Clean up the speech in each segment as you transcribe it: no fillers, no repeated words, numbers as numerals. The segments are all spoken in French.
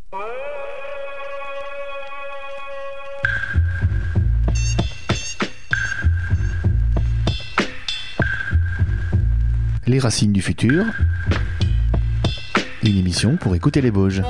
Les racines du futur, une émission pour écouter les Bauges.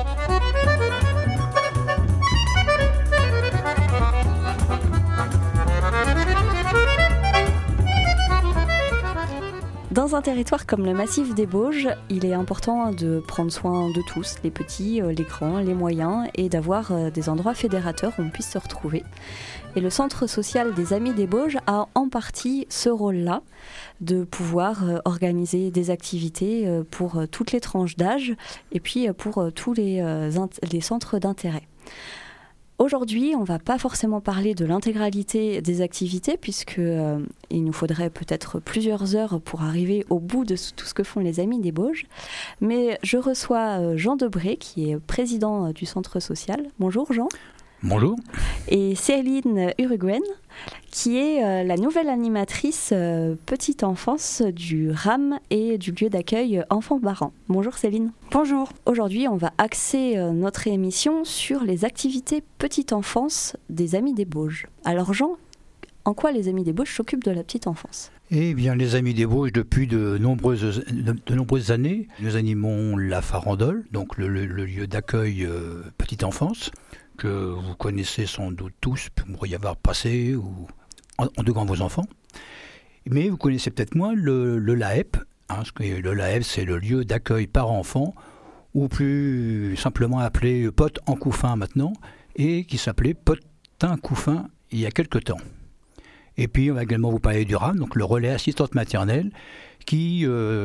Dans un territoire comme le massif des Bauges, il est important de prendre soin de tous, les petits, les grands, les moyens, et d'avoir des endroits fédérateurs où on puisse se retrouver. Et le centre social des Amis des Bauges a en partie ce rôle-là, de pouvoir organiser des activités pour toutes les tranches d'âge et puis pour tous les centres d'intérêt. Aujourd'hui, on ne va pas forcément parler de l'intégralité des activités puisque il nous faudrait peut-être plusieurs heures pour arriver au bout de tout ce que font les Amis des Bauges. Mais je reçois Jean Debré qui est président du centre social. Bonjour Jean. Bonjour. Et Céline Uruguayen, qui est la nouvelle animatrice petite enfance du RAM et du lieu d'accueil enfants-parents. Bonjour Céline. Bonjour. Aujourd'hui, on va axer notre émission sur les activités petite enfance des Amis des Bauges. Alors Jean, en quoi les Amis des Bauges s'occupent de la petite enfance ? Eh bien, les Amis des Bauges, depuis de nombreuses années, nous animons la farandole, donc le lieu d'accueil petite enfance, que vous connaissez sans doute tous pour y avoir passé ou en devant vos enfants. Mais vous connaissez peut-être moins le LAEP. Le LAEP, c'est le lieu d'accueil par enfant, ou plus simplement appelé Potes en Couffin maintenant, et qui s'appelait Potin Couffin il y a quelque temps. Et puis on va également vous parler du RAM, donc le relais assistante maternelle, qui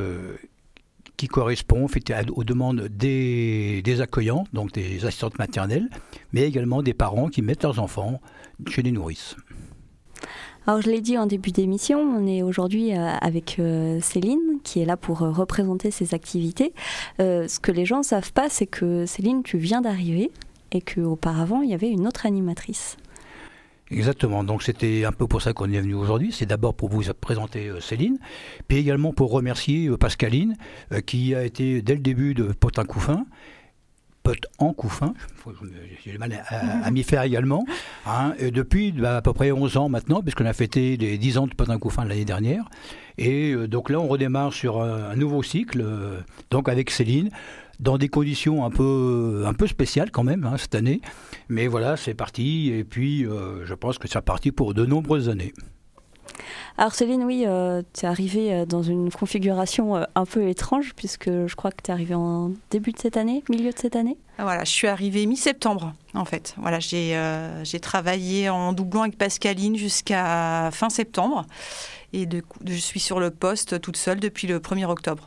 correspond aux demandes des accueillants, donc des assistantes maternelles, mais également des parents qui mettent leurs enfants chez les nourrices. Alors je l'ai dit en début d'émission, on est aujourd'hui avec Céline qui est là pour représenter ces activités. Ce que les gens ne savent pas, c'est que Céline, tu viens d'arriver et qu'auparavant il y avait une autre animatrice. Exactement, donc c'était un peu pour ça qu'on est venu aujourd'hui. C'est d'abord pour vous présenter Céline, puis également pour remercier Pascaline, qui a été dès le début de Potin Couffin, Pote en Couffin, j'ai du mal à m'y faire également, et depuis à peu près 11 ans maintenant, puisqu'on a fêté les 10 ans de Potin Couffin l'année dernière, et donc là on redémarre sur un nouveau cycle, donc avec Céline, dans des conditions un peu spéciales quand même cette année. Mais voilà, c'est parti. Et puis, je pense que c'est parti pour de nombreuses années. Alors Céline, oui, tu es arrivée dans une configuration un peu étrange, puisque je crois que tu es arrivée en début de cette année, milieu de cette année. Voilà, je suis arrivée mi-septembre, en fait. Voilà, j'ai travaillé en doublon avec Pascaline jusqu'à fin septembre. Et je suis sur le poste toute seule depuis le 1er octobre.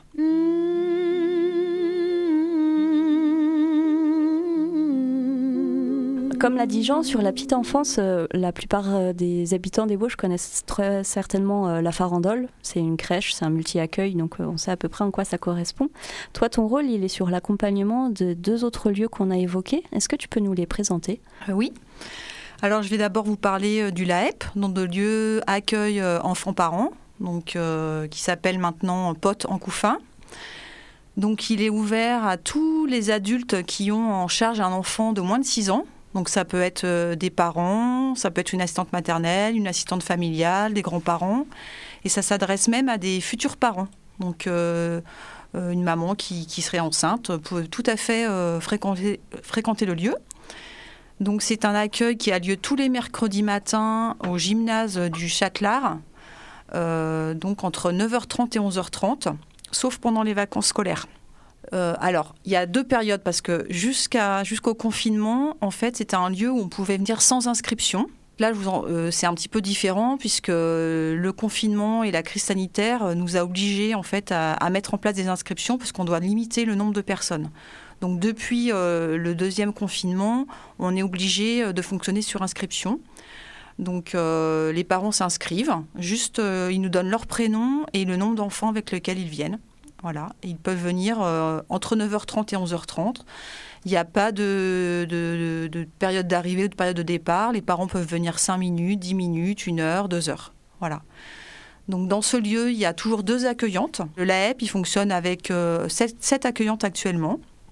Comme l'a dit Jean, sur la petite enfance, la plupart des habitants des Bauges connaissent très certainement la farandole. C'est une crèche, c'est un multi-accueil, donc on sait à peu près en quoi ça correspond. Toi, ton rôle, il est sur l'accompagnement de 2 autres lieux qu'on a évoqués. Est-ce que tu peux nous les présenter ? Oui. Alors, je vais d'abord vous parler du LAEP, donc de lieu accueil enfants-parents, donc qui s'appelle maintenant Potes en Couffin. Donc, il est ouvert à tous les adultes qui ont en charge un enfant de moins de 6 ans. Donc ça peut être des parents, ça peut être une assistante maternelle, une assistante familiale, des grands-parents. Et ça s'adresse même à des futurs parents. Donc une maman qui serait enceinte peut tout à fait fréquenter le lieu. Donc c'est un accueil qui a lieu tous les mercredis matins au gymnase du Châtelard, donc entre 9h30 et 11h30, sauf pendant les vacances scolaires. Alors, il y a 2 périodes parce que jusqu'au confinement, en fait, c'était un lieu où on pouvait venir sans inscription. Là, c'est un petit peu différent puisque le confinement et la crise sanitaire nous a obligés en fait à mettre en place des inscriptions parce qu'on doit limiter le nombre de personnes. Donc, depuis le 2e confinement, on est obligé de fonctionner sur inscription. Donc, les parents s'inscrivent, juste ils nous donnent leur prénom et le nombre d'enfants avec lesquels ils viennent. Voilà, ils peuvent venir entre 9h30 et 11h30. Il n'y a pas de période d'arrivée ou de période de départ. Les parents peuvent venir 5 minutes, 10 minutes, 1 heure, 2 heures. Voilà. Donc dans ce lieu, il y a toujours 2 accueillantes. Le LAEP, il fonctionne avec 7 accueillantes actuellement.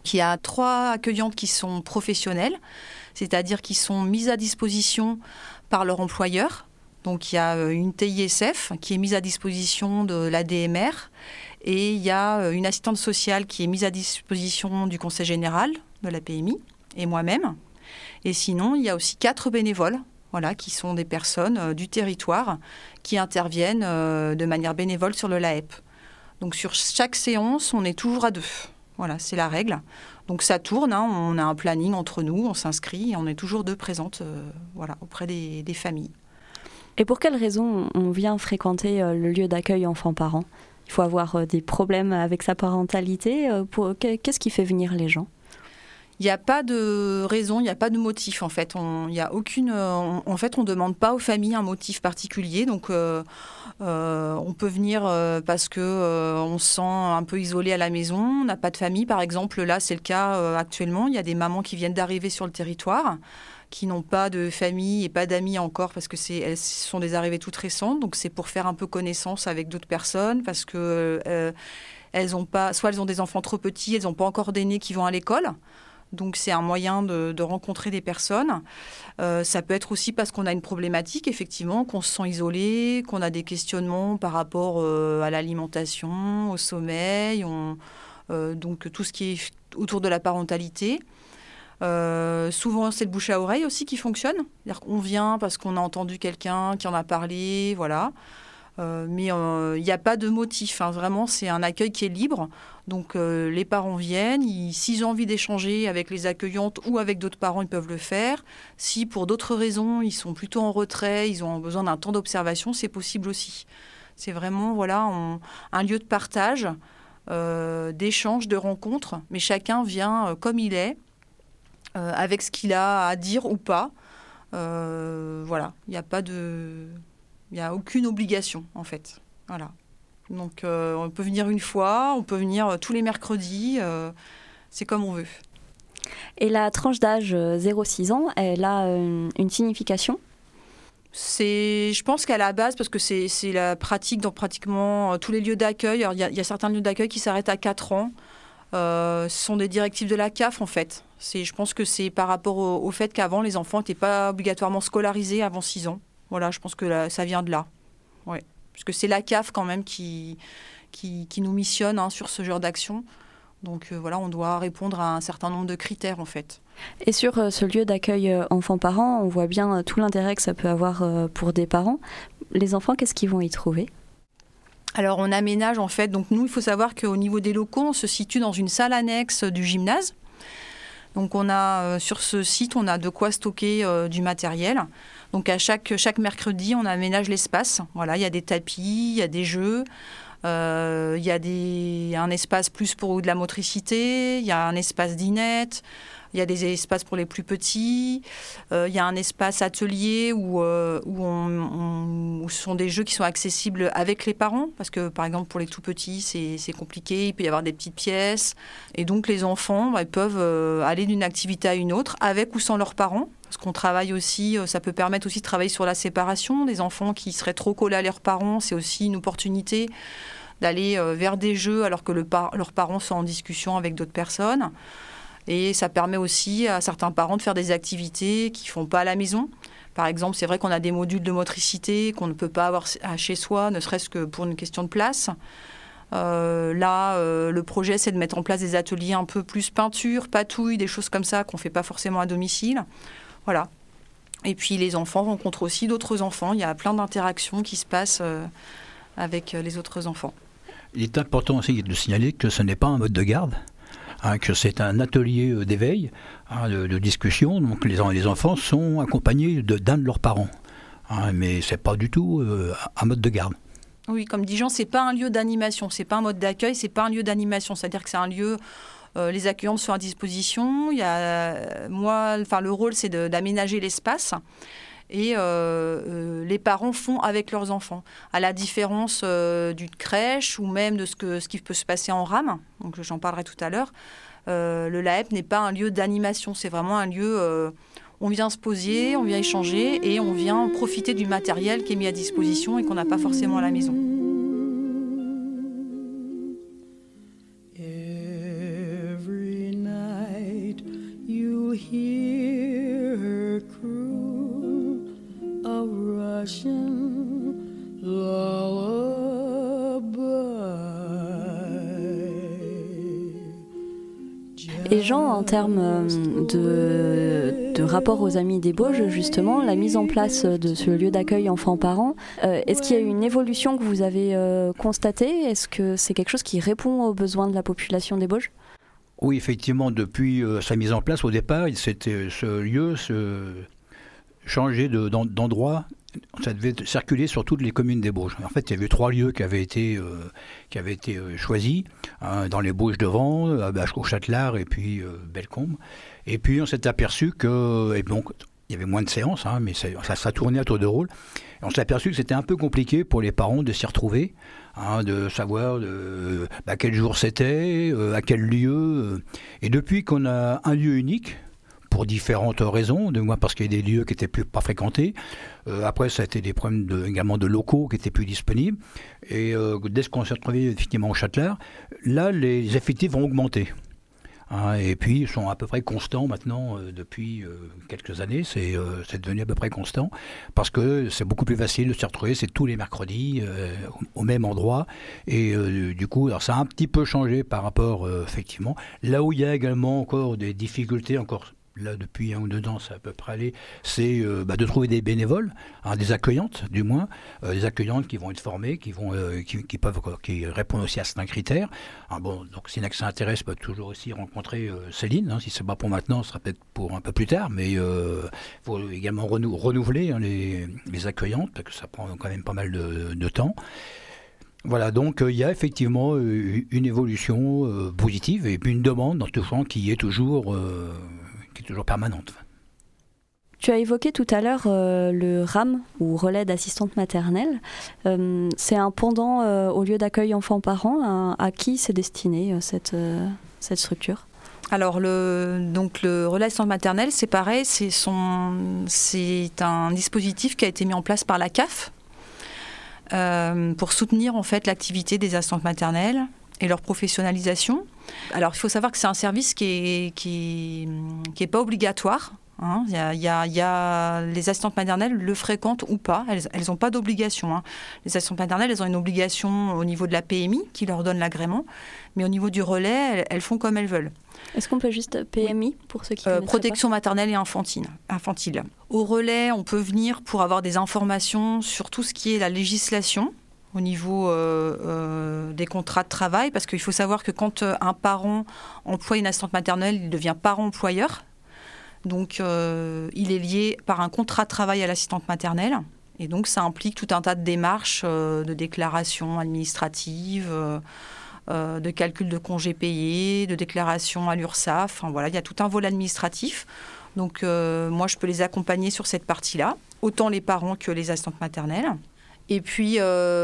Il y a 3 accueillantes qui sont professionnelles, c'est-à-dire qui sont mises à disposition par leur employeur. Donc il y a une TISF qui est mise à disposition de l'ADMR et il y a une assistante sociale qui est mise à disposition du Conseil général de la PMI et moi-même. Et sinon, il y a aussi 4 bénévoles, qui sont des personnes du territoire qui interviennent de manière bénévole sur le LAEP. Donc sur chaque séance, on est toujours à 2. Voilà, c'est la règle. Donc ça tourne, on a un planning entre nous, on s'inscrit et on est toujours 2 présentes auprès des familles. Et pour quelles raisons on vient fréquenter le lieu d'accueil enfants-parents ? Il faut avoir des problèmes avec sa parentalité. Qu'est-ce qui fait venir les gens ? Il n'y a pas de raison, il n'y a pas de motif en fait. On ne demande pas aux familles un motif particulier. Donc on peut venir parce qu'on se sent un peu isolé à la maison. On n'a pas de famille par exemple. Là c'est le cas actuellement. Il y a des mamans qui viennent d'arriver sur le territoire, qui n'ont pas de famille et pas d'amis encore parce que elles sont des arrivées toutes récentes. Donc c'est pour faire un peu connaissance avec d'autres personnes parce que elles ont des enfants trop petits, elles n'ont pas encore d'aînés qui vont à l'école. Donc c'est un moyen de rencontrer des personnes. Ça peut être aussi parce qu'on a une problématique, effectivement, qu'on se sent isolé, qu'on a des questionnements par rapport à l'alimentation, au sommeil, donc tout ce qui est autour de la parentalité. Souvent, c'est le bouche à oreille aussi qui fonctionne. C'est-à-dire qu'on vient parce qu'on a entendu quelqu'un qui en a parlé, voilà. Mais il n'y a pas de motif. Vraiment, c'est un accueil qui est libre. Donc, les parents viennent. S'ils ont envie d'échanger avec les accueillantes ou avec d'autres parents, ils peuvent le faire. Si, pour d'autres raisons, ils sont plutôt en retrait, ils ont besoin d'un temps d'observation, c'est possible aussi. C'est vraiment un lieu de partage, d'échange, de rencontre. Mais chacun vient comme il est, avec ce qu'il a à dire ou pas. Il n'y a aucune obligation, en fait. Voilà. Donc, on peut venir une fois, on peut venir tous les mercredis. C'est comme on veut. Et la tranche d'âge 0-6 ans, elle a une signification ? Je pense qu'à la base, parce que c'est la pratique dans pratiquement tous les lieux d'accueil. Alors, il y a certains lieux d'accueil qui s'arrêtent à 4 ans. Ce sont des directives de la CAF, en fait. Je pense que c'est par rapport au fait qu'avant, les enfants n'étaient pas obligatoirement scolarisés avant 6 ans. Voilà, je pense que ça vient de là. Ouais. Parce que c'est la CAF quand même qui nous missionne sur ce genre d'action. Donc on doit répondre à un certain nombre de critères en fait. Et sur ce lieu d'accueil enfants-parents, on voit bien tout l'intérêt que ça peut avoir pour des parents. Les enfants, qu'est-ce qu'ils vont y trouver ? Alors on aménage en fait. Donc nous, il faut savoir qu'au niveau des locaux, on se situe dans une salle annexe du gymnase. Donc on a sur ce site, on a de quoi stocker du matériel. Donc à chaque mercredi, on aménage l'espace. Voilà, il y a des tapis, il y a des jeux, il y a un espace plus pour de la motricité, il y a un espace dinette, il y a des espaces pour les plus petits, il y a un espace atelier où ce sont des jeux qui sont accessibles avec les parents, parce que par exemple pour les tout petits, c'est compliqué, il peut y avoir des petites pièces. Et donc les enfants ils peuvent aller d'une activité à une autre, avec ou sans leurs parents. Parce qu'on travaille aussi, ça peut permettre aussi de travailler sur la séparation des enfants qui seraient trop collés à leurs parents. C'est aussi une opportunité d'aller vers des jeux alors que leurs parents sont en discussion avec d'autres personnes. Et ça permet aussi à certains parents de faire des activités qu'ils ne font pas à la maison. Par exemple, c'est vrai qu'on a des modules de motricité qu'on ne peut pas avoir chez soi, ne serait-ce que pour une question de place. Le projet, c'est de mettre en place des ateliers un peu plus peinture, patouille, des choses comme ça qu'on ne fait pas forcément à domicile. Voilà. Et puis les enfants rencontrent aussi d'autres enfants. Il y a plein d'interactions qui se passent avec les autres enfants. Il est important aussi de signaler que ce n'est pas un mode de garde, que c'est un atelier d'éveil, de discussion. Donc les enfants sont accompagnés d'un de leurs parents. Mais ce n'est pas du tout un mode de garde. Oui, comme dit Jean, ce n'est pas un lieu d'animation, ce n'est pas un mode d'accueil, ce n'est pas un lieu d'animation. C'est-à-dire que c'est un lieu... les accueillantes sont à disposition. Le rôle, c'est d'aménager l'espace. Et les parents font avec leurs enfants. À la différence d'une crèche ou même de ce qui peut se passer en RAM, donc j'en parlerai tout à l'heure, le LAEP n'est pas un lieu d'animation. C'est vraiment un lieu... on vient se poser, on vient échanger et on vient profiter du matériel qui est mis à disposition et qu'on n'a pas forcément à la maison. hear her croon a Russian lullaby. Et Jean, en termes de rapport aux Amis des Bauges, justement, la mise en place de ce lieu d'accueil enfants-parents, est-ce qu'il y a eu une évolution que vous avez constatée ? Est-ce que c'est quelque chose qui répond aux besoins de la population des Bauges ? Oui, effectivement, depuis sa mise en place, au départ, ce lieu changeait d'endroit. Ça devait circuler sur toutes les communes des Bauges. En fait, il y avait 3 lieux qui avaient été choisis, hein, dans les Bauges de Vent, au Châtelard et puis Bellecombe. Et puis on s'est aperçu que, donc, il y avait moins de séances, hein, mais ça tournait à tour de rôle. Et on s'est aperçu que c'était un peu compliqué pour les parents de s'y retrouver, hein, de savoir quel jour c'était, à quel lieu. Et depuis qu'on a un lieu unique, pour différentes raisons, parce qu'il y a des lieux qui n'étaient pas fréquentés. Après, ça a été des problèmes également de locaux qui n'étaient plus disponibles. Et dès qu'on s'est retrouvé effectivement au Châtelard, là, les effectifs vont augmenter. Hein, et puis, ils sont à peu près constants maintenant depuis quelques années. C'est devenu à peu près constant parce que c'est beaucoup plus facile de s'y retrouver. C'est tous les mercredis au même endroit. Et du coup, alors, ça a un petit peu changé par rapport, effectivement. Là où il y a également encore des difficultés, là, depuis 1 ou 2 ans, ça à peu près aller, c'est de trouver des bénévoles, hein, des accueillantes, du moins, des accueillantes qui vont être formées, qui répondent aussi à certains critères. Ah, bon, donc, si ça intéresse, peut toujours aussi rencontrer Céline, hein, si c'est pas pour maintenant, ce sera peut-être pour un peu plus tard, mais il faut également renouveler, hein, les accueillantes, parce que ça prend quand même pas mal de temps. Voilà, donc il y a effectivement une évolution positive et puis une demande dans tout genre qui est toujours permanente. Tu as évoqué tout à l'heure le RAM, ou relais d'assistante maternelle. C'est un pendant au lieu d'accueil enfants-parents. À qui c'est destiné cette structure ? Alors, le relais d'assistante maternelle, c'est pareil, c'est un dispositif qui a été mis en place par la CAF pour soutenir en fait l'activité des assistantes maternelles et leur professionnalisation. Alors, il faut savoir que c'est un service qui est pas obligatoire. Hein. Il y a les assistantes maternelles le fréquentent ou pas. Elles n'ont pas d'obligation. Hein. Les assistantes maternelles, elles ont une obligation au niveau de la PMI qui leur donne l'agrément. Mais au niveau du relais, elles font comme elles veulent. Est-ce qu'on peut juste PMI pour ceux qui connaissent protection maternelle et infantile. Au relais, on peut venir pour avoir des informations sur tout ce qui est la législation au niveau des contrats de travail, parce qu'il faut savoir que quand un parent emploie une assistante maternelle, il devient parent-employeur. Donc, il est lié par un contrat de travail à l'assistante maternelle. Et donc, ça implique tout un tas de démarches de déclaration administrative, de calcul de congés payés, de déclaration à l'URSSAF. Enfin, voilà, il y a tout un volet administratif. Donc, moi, je peux les accompagner sur cette partie-là, autant les parents que les assistantes maternelles. Et puis,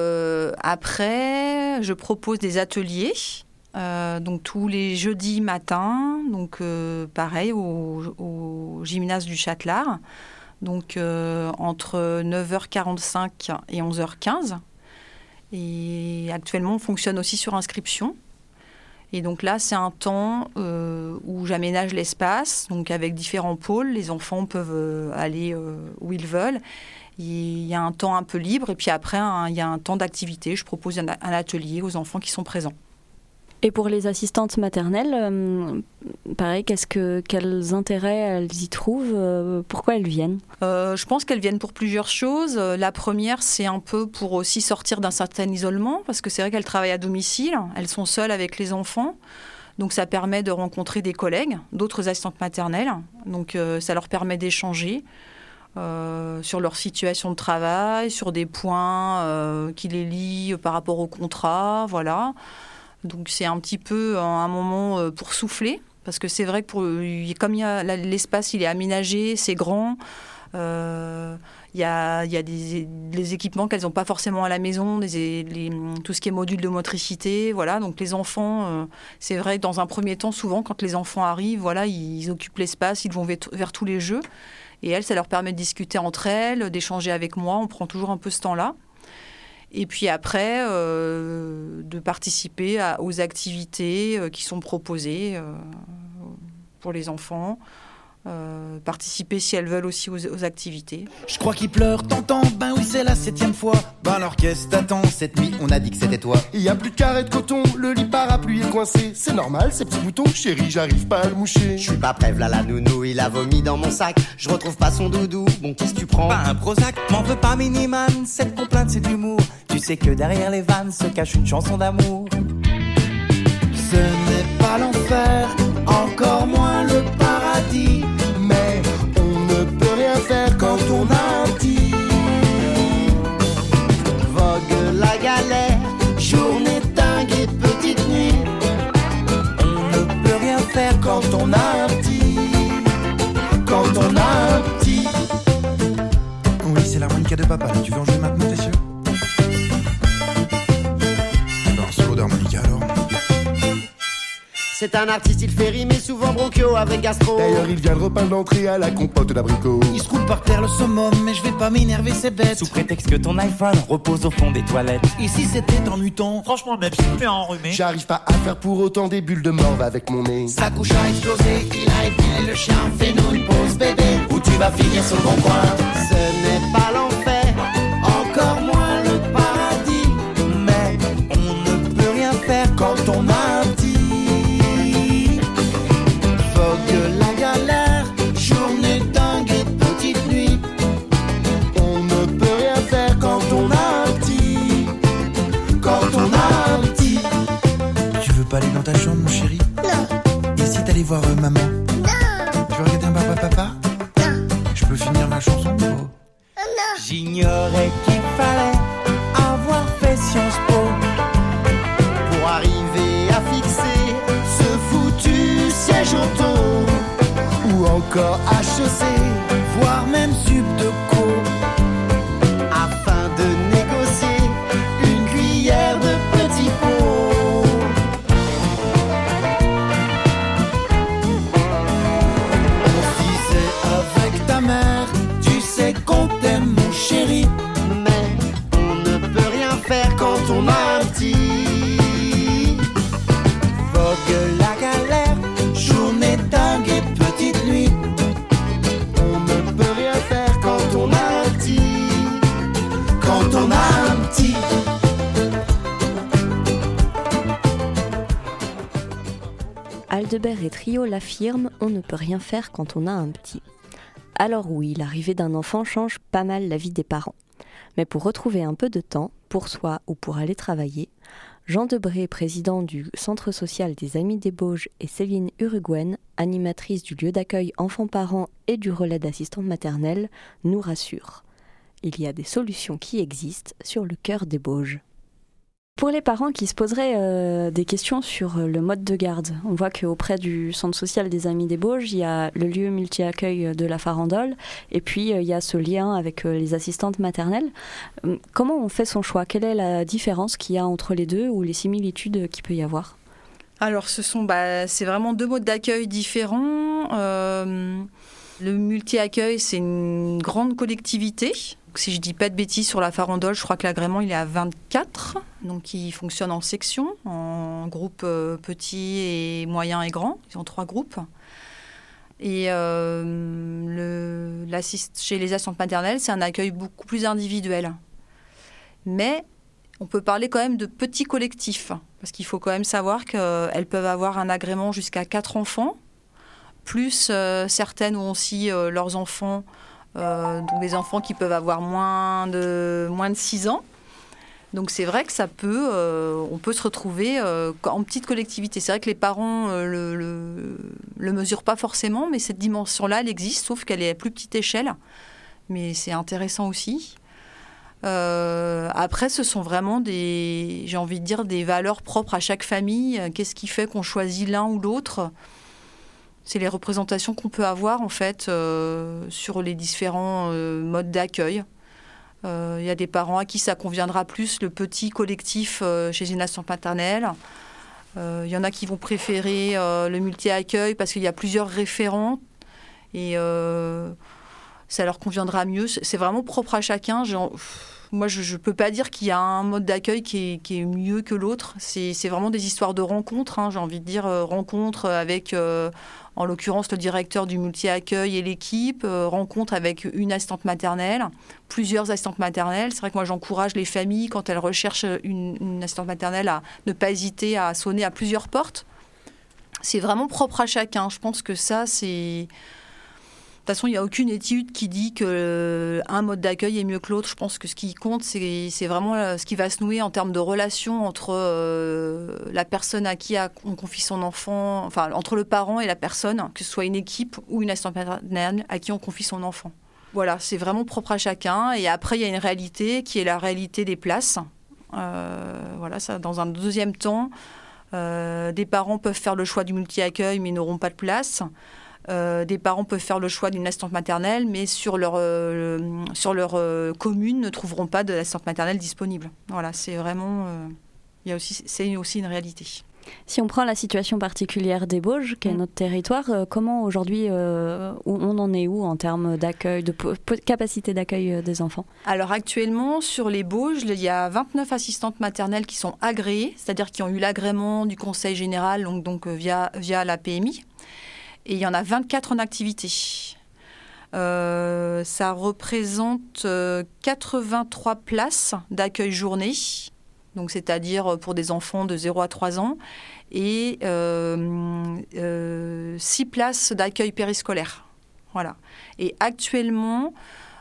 après, je propose des ateliers. Donc tous les jeudis matins, donc pareil au gymnase du Châtelard, donc entre 9h45 et 11h15. Et actuellement, on fonctionne aussi sur inscription. Et donc là, c'est un temps où j'aménage l'espace, donc avec différents pôles. Les enfants peuvent aller où ils veulent. Il y a un temps un peu libre et puis après, il y a un temps d'activité. Je propose un atelier aux enfants qui sont présents. Et pour les assistantes maternelles, pareil, quels intérêts elles y trouvent ? Pourquoi elles viennent ? Je pense qu'elles viennent pour plusieurs choses. La première, c'est un peu pour aussi sortir d'un certain isolement, parce que c'est vrai qu'elles travaillent à domicile, elles sont seules avec les enfants. Donc ça permet de rencontrer des collègues, d'autres assistantes maternelles. Donc ça leur permet d'échanger sur leur situation de travail, sur des points qui les lient par rapport au contrat, voilà. Donc c'est un petit peu un moment pour souffler, parce que c'est vrai que comme l'espace il est aménagé, c'est grand, il y a des équipements qu'elles n'ont pas forcément à la maison, tout ce qui est module de motricité, voilà. Donc les enfants, c'est vrai que dans un premier temps, souvent quand les enfants arrivent, voilà, ils occupent l'espace, ils vont vers tous les jeux, et elles, ça leur permet de discuter entre elles, d'échanger avec moi, on prend toujours un peu ce temps-là. Et puis après, de participer aux activités qui sont proposées pour les enfants. participer si elles veulent aussi aux activités. Je crois qu'il pleure, t'entends? Ben oui, c'est la 7e fois. Ben alors qu'est-ce t'attends? Cette nuit, on a dit que c'était toi. Il y a plus de carré de coton, le lit parapluie est coincé. C'est normal, ces petits boutons, chérie, j'arrive pas à le moucher. Je suis pas prêt, v'là la nounou, il a vomi dans mon sac. Je retrouve pas son doudou, bon qu'est-ce que tu prends? Pas un Prozac, m'en veux pas Miniman. Cette complainte, c'est de l'humour. Tu sais que derrière les vannes se cache une chanson d'amour. Ce n'est pas l'enfer, encore moins le paradis. Mais on ne peut rien faire quand on a un petit. Vogue la galère, journée dingue et petite nuit. On ne peut rien faire quand on a un petit. Quand on a un petit. Oui, c'est l'harmonica de papa, là. Tu veux en jouer maintenant, t'es sûr? Un solo d'harmonica alors. C'est un artiste, il fait rimer souvent bronchio avec gastro. D'ailleurs, il vient de repeindre l'entrée à la compote d'abricot. Il se roule par terre le summum, mais je vais pas m'énerver, c'est bête. Sous prétexte que ton iPhone repose au fond des toilettes. Et si c'était en mutant? Franchement, même si tu fais enrhumé. J'arrive pas à faire pour autant des bulles de morve avec mon nez. Sa couche a explosé, il a épilé le chien. Fais-nous une pause, bébé, ou tu vas finir sur le bon coin. Ce n'est pas l'enfer, encore moins le paradis. Mais on ne peut rien faire quand on a un petit. Vogue la galère, Journée dingue et petite nuit. On ne peut rien faire quand on a un petit. Quand on a un petit. Tu veux pas aller dans ta chambre, mon chéri? Non. Et si t'allais voir maman? Non. Tu veux regarder un papa? Non. Je peux finir ma chanson? Oh. Non. J'ignorais qu'il fallait avoir fait Sciences Po pour arriver à fixer ce foutu siège auto. Ou encore HEC, Voire même sub de co. afin de négocier une cuillère de petit pot. On se disait avec ta mère, tu sais qu'on t'aime, mon chéri. Mais on ne peut rien faire quand on a un petit. Vogue la galère, journée dingue et petite nuit. on ne peut rien faire quand on a un petit. Quand on a un petit. Aldebert et Trio l'affirment, on ne peut rien faire quand on a un petit. Alors oui, l'arrivée d'un enfant change pas mal la vie des parents. Mais pour retrouver un peu de temps, pour soi ou pour aller travailler, Jean Debré, président du Centre social des Amis des Bauges, et Céline Uruguaine, animatrice du lieu d'accueil enfants-parents et du relais d'assistants maternels, nous rassurent. Il y a des solutions qui existent sur le cœur des Bauges. Pour les parents qui se poseraient des questions sur le mode de garde, on voit qu'auprès du Centre social des Amis des Bauges, il y a le lieu multi-accueil de la Farandole, et puis il y a ce lien avec les assistantes maternelles. Comment on fait son choix? Quelle est la différence qu'il y a entre les deux ou les similitudes qu'il peut y avoir? Alors, c'est vraiment deux modes d'accueil différents. Le multi-accueil, c'est une grande collectivité. Donc, si je dis pas de bêtises, sur la Farandole, je crois que l'agrément il est à 24. Donc, il fonctionne en section, en groupe petit et moyen et grand. Ils ont 3 groupes. Et chez les assistantes maternelles, c'est un accueil beaucoup plus individuel. Mais on peut parler quand même de petits collectifs. Parce qu'il faut quand même savoir qu'elles peuvent avoir un agrément jusqu'à 4 enfants. Plus certaines ont aussi leurs enfants, donc des enfants qui peuvent avoir moins de 6 ans. Donc c'est vrai que on peut se retrouver en petite collectivité. C'est vrai que les parents le mesurent pas forcément, mais cette dimension-là, elle existe, sauf qu'elle est à plus petite échelle. Mais c'est intéressant aussi. Après, ce sont vraiment j'ai envie de dire, des valeurs propres à chaque famille. Qu'est-ce qui fait qu'on choisit l'un ou l'autre ? C'est les représentations qu'on peut avoir en fait sur les différents modes d'accueil. Il y a des parents à qui ça conviendra plus, le petit collectif chez une assistante maternelle. Il y en a qui vont préférer le multi-accueil parce qu'il y a plusieurs référents et ça leur conviendra mieux. C'est vraiment propre à chacun. moi, je ne peux pas dire qu'il y a un mode d'accueil qui est mieux que l'autre. C'est vraiment des histoires de rencontres, hein, j'ai envie de dire, rencontres avec, en l'occurrence, le directeur du multi-accueil et l'équipe, rencontre avec une assistante maternelle, plusieurs assistantes maternelles. C'est vrai que moi, j'encourage les familles, quand elles recherchent une assistante maternelle, à ne pas hésiter à sonner à plusieurs portes. C'est vraiment propre à chacun. Je pense que ça, c'est... De toute façon, il n'y a aucune étude qui dit qu'un mode d'accueil est mieux que l'autre. Je pense que ce qui compte, c'est vraiment ce qui va se nouer en termes de relation entre la personne à qui on confie son enfant, enfin, entre le parent et la personne, que ce soit une équipe ou une assistante maternelle à qui on confie son enfant. Voilà, c'est vraiment propre à chacun. Et après, il y a une réalité qui est la réalité des places. Voilà, ça, dans un deuxième temps, des parents peuvent faire le choix du multi-accueil, mais n'auront pas de place. Des parents peuvent faire le choix d'une assistante maternelle, mais sur leur commune ne trouveront pas d'assistante maternelle disponible. Voilà, c'est vraiment, c'est aussi une réalité. Si on prend la situation particulière des Bauges, qui est notre territoire, comment aujourd'hui on en est où en termes d'accueil, de capacité d'accueil des enfants? Alors actuellement, sur les Bauges, il y a 29 assistantes maternelles qui sont agréées, c'est-à-dire qui ont eu l'agrément du Conseil général, donc via la PMI. Et il y en a 24 en activité. Ça représente 83 places d'accueil journée, donc c'est-à-dire pour des enfants de 0 à 3 ans, et 6 places d'accueil périscolaire. Voilà. Et actuellement,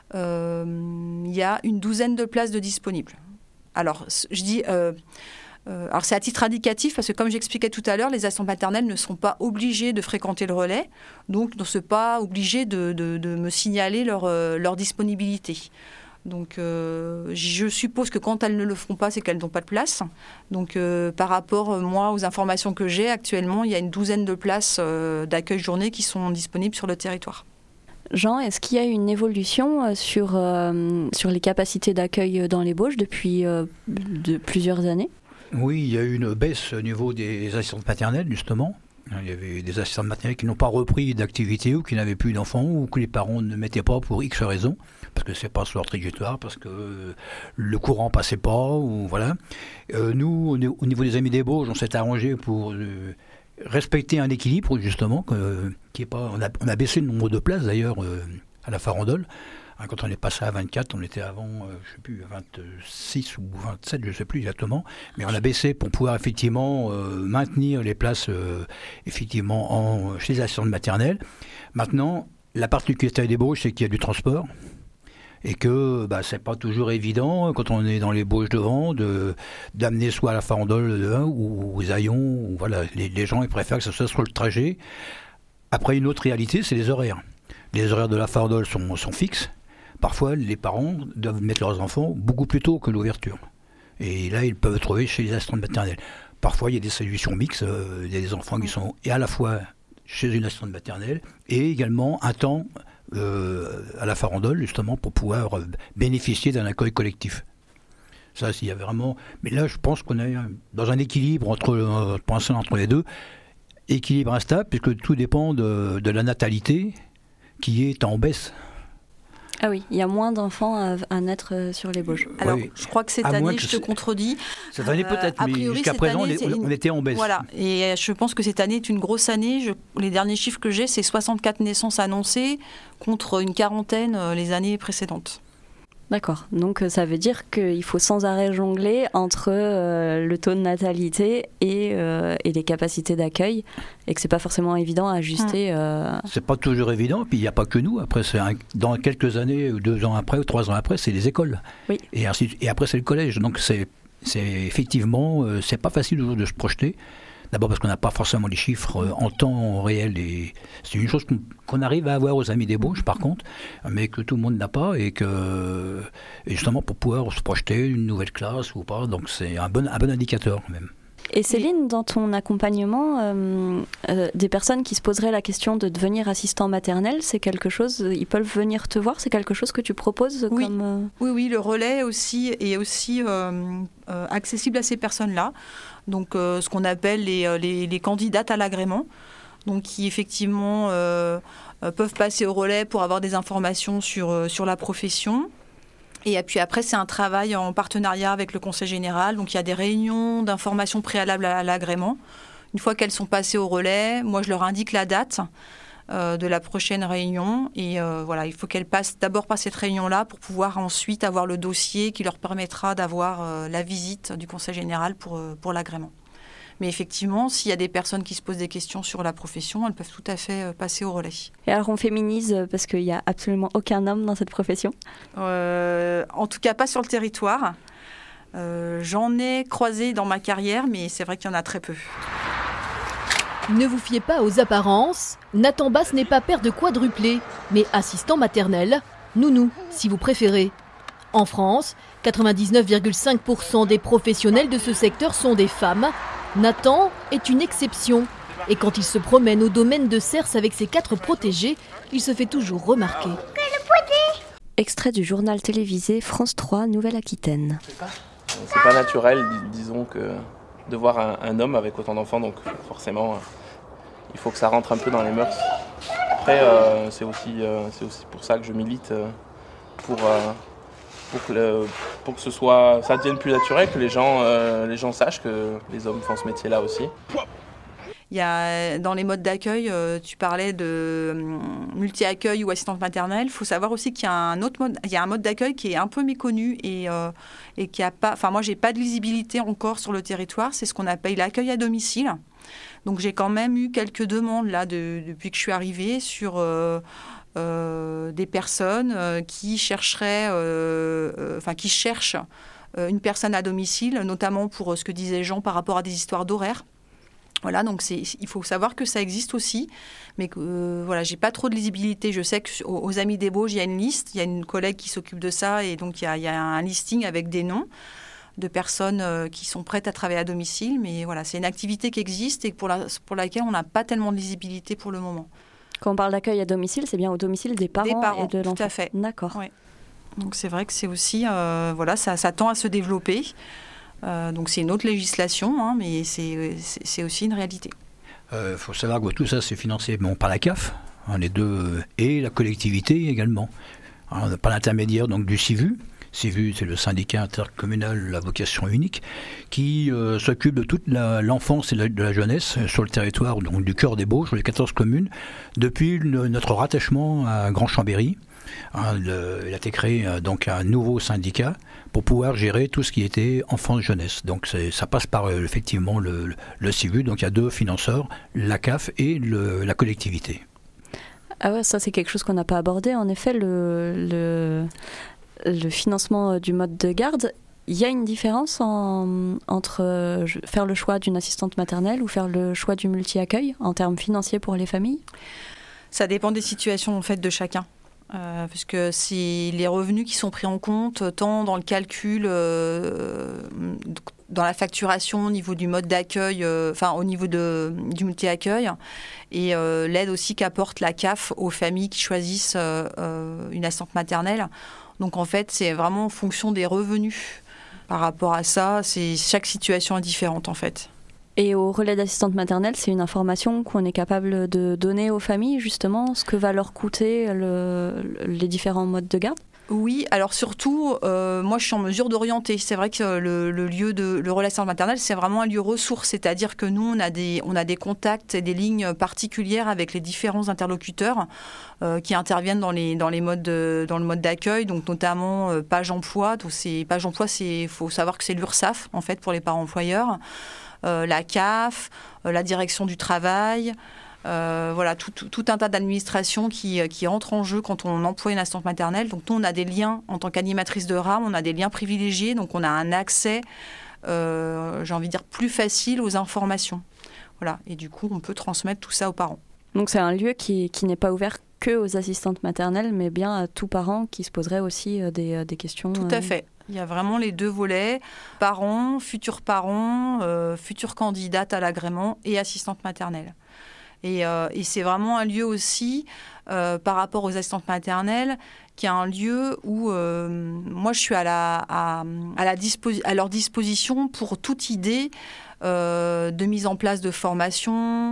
il y a une douzaine de places de disponibles. Alors, je dis... alors c'est à titre indicatif parce que comme j'expliquais tout à l'heure, les assistantes maternelles ne sont pas obligées de fréquenter le relais, donc ne sont pas obligées de me signaler leur disponibilité. Donc je suppose que quand elles ne le font pas, c'est qu'elles n'ont pas de place. Donc par rapport, moi, aux informations que j'ai actuellement, il y a une douzaine de places d'accueil journée qui sont disponibles sur le territoire. Jean, est-ce qu'il y a une évolution sur les capacités d'accueil dans les Bauges depuis de plusieurs années ? Oui, il y a eu une baisse au niveau des assistantes maternelles, justement. Il y avait des assistantes maternelles qui n'ont pas repris d'activité ou qui n'avaient plus d'enfants ou que les parents ne mettaient pas pour X raisons, parce que c'est pas sur leur trajectoire, parce que le courant passait pas, ou voilà. Nous, au niveau des Amis des Bauges, on s'est arrangé pour respecter un équilibre, justement, qui est pas. On a baissé le nombre de places, d'ailleurs, à la Farandole. Quand on est passé à 24, on était avant, je ne sais plus, 26 ou 27, je ne sais plus exactement. Mais on a baissé pour pouvoir effectivement maintenir les places effectivement chez les assistantes maternelles. Maintenant, la particularité des Bauges, c'est qu'il y a du transport. Et que ce n'est pas toujours évident, quand on est dans les Bauges de Vent, d'amener soit à la Farandole ou aux Haillons. Ou voilà, les gens ils préfèrent que ce soit sur le trajet. Après, une autre réalité, c'est les horaires. Les horaires de la Farandole sont fixes. Parfois, les parents doivent mettre leurs enfants beaucoup plus tôt que l'ouverture. Et là, ils peuvent trouver chez les assistantes maternelles. Parfois, il y a des solutions mixtes. Il y a des enfants qui sont à la fois chez une assistante maternelle et également un temps à la Farandole, justement, pour pouvoir bénéficier d'un accueil collectif. Ça, s'il y a vraiment... Mais là, je pense qu'on est dans un équilibre entre les deux. Équilibre instable, puisque tout dépend de la natalité qui est en baisse. Ah oui, il y a moins d'enfants à naître sur les Bauges. Alors, je crois que cette année, je te contredis. Cette année peut-être, mais jusqu'à présent, on était en baisse. Voilà, et je pense que cette année est une grosse année. Les derniers chiffres que j'ai, c'est 64 naissances annoncées contre une quarantaine les années précédentes. D'accord, donc ça veut dire qu'il faut sans arrêt jongler entre le taux de natalité et les capacités d'accueil, et que c'est pas forcément évident à ajuster. C'est pas toujours évident, puis il n'y a pas que nous. Après, dans quelques années, 2 ans après ou 3 ans après, c'est les écoles. Oui. Et après, c'est le collège. Donc c'est effectivement, c'est pas facile toujours de se projeter. D'abord parce qu'on n'a pas forcément les chiffres en temps réel. Et c'est une chose qu'on arrive à avoir aux Amis des Bauges, par contre, mais que tout le monde n'a pas. Et justement, pour pouvoir se projeter une nouvelle classe ou pas. Donc c'est un bon indicateur, même. Et Céline, dans ton accompagnement, des personnes qui se poseraient la question de devenir assistant maternel, c'est quelque chose, ils peuvent venir te voir, c'est quelque chose que tu proposes comme... Oui, le relais est aussi accessible à ces personnes-là. Donc ce qu'on appelle les candidates à l'agrément, donc qui effectivement peuvent passer au relais pour avoir des informations sur la profession. Et puis après, c'est un travail en partenariat avec le Conseil général. Donc il y a des réunions d'information préalables à l'agrément. Une fois qu'elles sont passées au relais, moi je leur indique la date de la prochaine réunion. Et voilà, il faut qu'elles passent d'abord par cette réunion-là pour pouvoir ensuite avoir le dossier qui leur permettra d'avoir la visite du Conseil général pour l'agrément. Mais effectivement, s'il y a des personnes qui se posent des questions sur la profession, elles peuvent tout à fait passer au relais. Et alors on féminise parce qu'il n'y a absolument aucun homme dans cette profession ? En tout cas, pas sur le territoire. J'en ai croisé dans ma carrière, mais c'est vrai qu'il y en a très peu. Ne vous fiez pas aux apparences. Nathan Basse n'est pas père de quadruplé, mais assistant maternel, nounou, si vous préférez. En France, 99,5% des professionnels de ce secteur sont des femmes. Nathan est une exception. Et quand il se promène au domaine de Cers avec ses 4 protégés, il se fait toujours remarquer. Extrait du journal télévisé France 3 Nouvelle-Aquitaine. C'est pas naturel, disons, que de voir un homme avec autant d'enfants, donc forcément, il faut que ça rentre un peu dans les mœurs. Après, c'est aussi pour ça que je milite pour que ça devienne plus naturel, que les gens sachent que les hommes font ce métier-là aussi. Il y a, dans les modes d'accueil, tu parlais de multi-accueil ou assistante maternelle. Il faut savoir aussi qu'il y a un mode d'accueil qui est un peu méconnu et qui a pas. Enfin, moi, j'ai pas de lisibilité encore sur le territoire. C'est ce qu'on appelle l'accueil à domicile. Donc, j'ai quand même eu quelques demandes là depuis que je suis arrivée sur des personnes qui cherchent une personne à domicile, notamment pour ce que disait Jean par rapport à des histoires d'horaires. Voilà, donc il faut savoir que ça existe aussi, mais que j'ai pas trop de lisibilité. Je sais qu'aux Amis des Bauges, il y a une liste, il y a une collègue qui s'occupe de ça, et donc il y a un listing avec des noms de personnes qui sont prêtes à travailler à domicile. Mais voilà, c'est une activité qui existe et pour laquelle on n'a pas tellement de lisibilité pour le moment. Quand on parle d'accueil à domicile, c'est bien au domicile des parents et de l'enfant. Tout à fait. D'accord. Oui. Donc c'est vrai que c'est aussi, ça tend à se développer. Donc c'est une autre législation, mais c'est aussi une réalité. Faut savoir que tout ça c'est financé par la CAF, les deux, et la collectivité également, par l'intermédiaire donc du CIVU. CIVU, c'est le syndicat intercommunal à vocation unique, qui s'occupe de toute l'enfance et de la jeunesse sur le territoire donc, du cœur des Bauges, sur les 14 communes, depuis notre rattachement à Grand-Chambéry. Il a été créé donc un nouveau syndicat pour pouvoir gérer tout ce qui était enfance-jeunesse. Donc ça passe par effectivement le CIVU, donc il y a 2 financeurs, la CAF et la collectivité. Ah ouais, ça c'est quelque chose qu'on n'a pas abordé. En effet, le financement du mode de garde, il y a une différence entre faire le choix d'une assistante maternelle ou faire le choix du multi-accueil en termes financiers pour les familles ? Ça dépend des situations en fait de chacun. Parce que c'est les revenus qui sont pris en compte, tant dans le calcul, dans la facturation au niveau du mode d'accueil, au niveau du multi-accueil, et l'aide aussi qu'apporte la CAF aux familles qui choisissent une assistante maternelle. Donc en fait, c'est vraiment en fonction des revenus. Par rapport à ça, chaque situation est différente en fait. Et au relais d'assistante maternelle, c'est une information qu'on est capable de donner aux familles, justement, ce que va leur coûter les différents modes de garde ? Oui, alors surtout, moi je suis en mesure d'orienter. C'est vrai que le relais d'assistante maternelle, c'est vraiment un lieu ressource, c'est-à-dire que nous, on a des contacts et des lignes particulières avec les différents interlocuteurs qui interviennent dans le mode d'accueil, donc notamment Page Emploi. Donc Page Emploi, faut savoir que c'est l'URSSAF, en fait, pour les parents employeurs. La CAF, la direction du travail, tout un tas d'administrations qui entrent en jeu quand on emploie une assistante maternelle. Donc nous, on a des liens, en tant qu'animatrice de RAM, on a des liens privilégiés, donc on a un accès, j'ai envie de dire, plus facile aux informations. Voilà. Et du coup, on peut transmettre tout ça aux parents. Donc c'est un lieu qui n'est pas ouvert que aux assistantes maternelles, mais bien à tout parent qui se poserait aussi des questions. Tout à fait. Il y a vraiment les 2 volets, parents, futurs candidates à l'agrément et assistantes maternelles. Et c'est vraiment un lieu aussi, par rapport aux assistantes maternelles, qui est un lieu où moi je suis à leur disposition pour toute idée de mise en place de formation,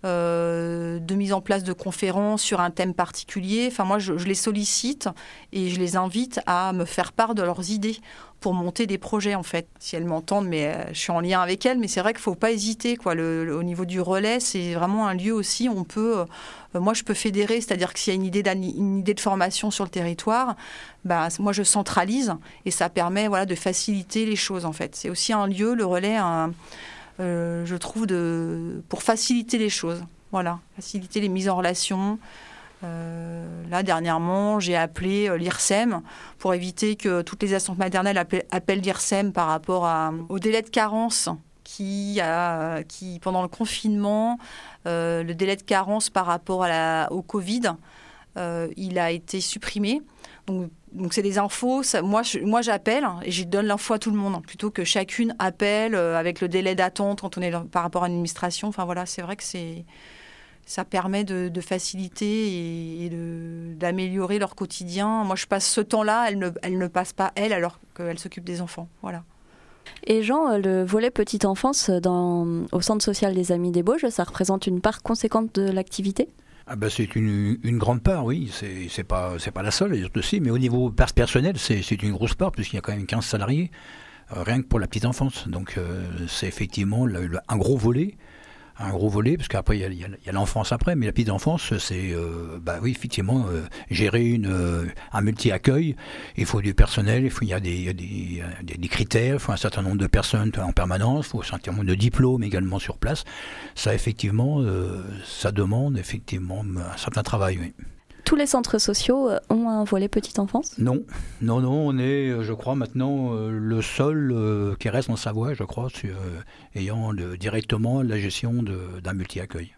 de mise en place de conférences sur un thème particulier. Enfin, moi, je les sollicite et je les invite à me faire part de leurs idées pour monter des projets, en fait. Si elles m'entendent, mais je suis en lien avec elles, mais c'est vrai qu'il ne faut pas hésiter, quoi. Au niveau du relais, c'est vraiment un lieu aussi où on peut... moi, je peux fédérer, c'est-à-dire que s'il y a une idée de formation sur le territoire, moi, je centralise et ça permet de faciliter les choses, en fait. C'est aussi un lieu, le relais, je trouve, pour faciliter les choses. Voilà, faciliter les mises en relation. Là, dernièrement, j'ai appelé l'IRSEM pour éviter que toutes les assistantes maternelles appellent l'IRSEM par rapport au délai de carence qui pendant le confinement, le délai de carence par rapport au Covid, il a été supprimé. Donc c'est des infos, moi j'appelle et je donne l'info à tout le monde, plutôt que chacune appelle avec le délai d'attente quand on est par rapport à l'administration. Enfin voilà, c'est vrai que ça permet de faciliter et d'améliorer leur quotidien. Moi je passe ce temps-là, elle ne passe pas elle alors qu'elle s'occupe des enfants. Voilà. Et Jean, le volet petite enfance au centre social des Amis des Bauges, ça représente une part conséquente de l'activité ? C'est une grande part, oui. C'est pas la seule, les autres aussi. Mais au niveau personnel, c'est une grosse part, puisqu'il y a quand même 15 salariés, rien que pour la petite enfance. Donc c'est effectivement un gros volet. Parce qu'après, il y a l'enfance après. Mais la petite enfance, c'est, oui, effectivement, gérer un multi-accueil. Il faut du personnel, il y a des critères, il faut un certain nombre de personnes en permanence, il faut un certain nombre de diplômes également sur place. Ça, effectivement, ça demande effectivement un certain travail, oui. Tous les centres sociaux ont un volet petite enfance ? Non, on est, je crois, maintenant le seul qui reste en Savoie, je crois, ayant directement la gestion d'un multi-accueil.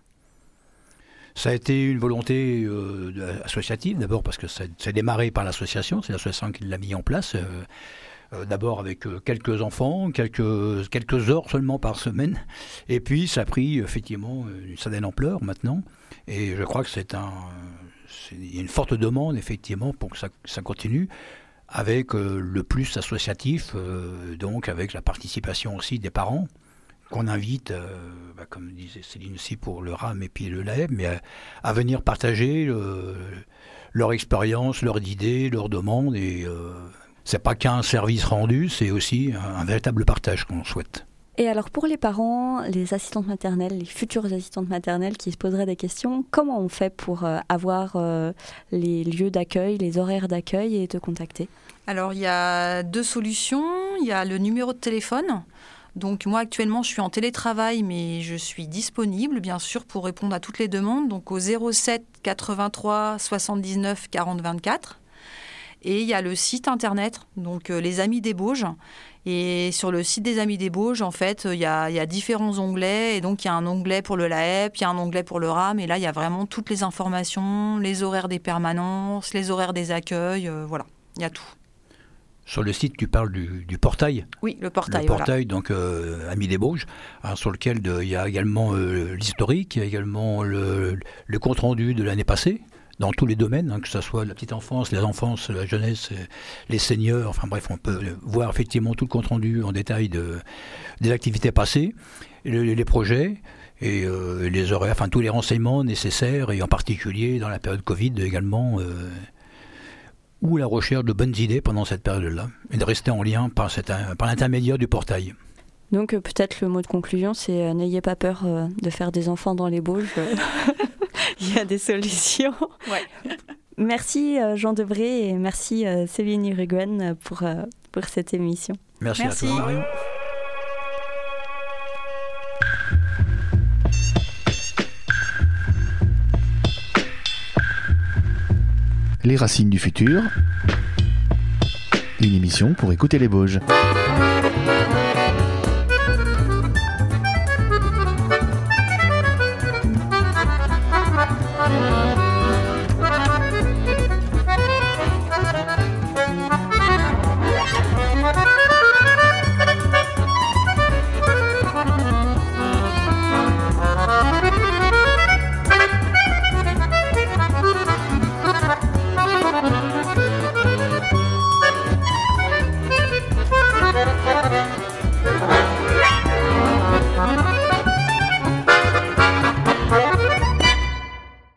Ça a été une volonté associative, d'abord parce que ça a démarré par l'association, c'est l'association qui l'a mis en place, d'abord avec quelques enfants, quelques heures seulement par semaine, et puis ça a pris effectivement une certaine ampleur maintenant, et je crois que il y a une forte demande, effectivement, pour que ça continue, avec le plus associatif, donc avec la participation aussi des parents, qu'on invite, comme disait Céline aussi pour le RAM et puis le LAEB, mais à venir partager leur expérience, leurs idées, leurs demandes. Et c'est pas qu'un service rendu, c'est aussi un véritable partage qu'on souhaite. Et alors pour les parents, les assistantes maternelles, les futures assistantes maternelles qui se poseraient des questions, comment on fait pour avoir les lieux d'accueil, les horaires d'accueil et te contacter ? Alors il y a 2 solutions. Il y a le numéro de téléphone. Donc moi actuellement je suis en télétravail mais je suis disponible bien sûr pour répondre à toutes les demandes. Donc au 07 83 79 40 24. Et il y a le site internet, donc les Amis des Bauges. Et sur le site des Amis des Bauges, en fait, il y a différents onglets. Et donc, il y a un onglet pour le LAEP, il y a un onglet pour le RAM. Et là, il y a vraiment toutes les informations, les horaires des permanences, les horaires des accueils. Voilà, il y a tout. Sur le site, tu parles du portail ? Oui, le portail. Le portail, donc Amis des Bauges, sur lequel il y a également l'historique, il y a également le compte-rendu de l'année passée. Dans tous les domaines, que ce soit la petite enfance, l'enfance, la jeunesse, les seniors, enfin bref, on peut voir effectivement tout le compte-rendu en détail des activités passées, les projets et les horaires, enfin tous les renseignements nécessaires, et en particulier dans la période Covid également, ou la recherche de bonnes idées pendant cette période-là, et de rester en lien par l'intermédiaire du portail. Donc peut-être le mot de conclusion, c'est n'ayez pas peur de faire des enfants dans les Bauges. Il y a des solutions. Ouais. Merci Jean Debré et merci Céline Uruguay pour cette émission. Merci. À toi, Marion. Les Racines du futur, une émission pour écouter les Bauges.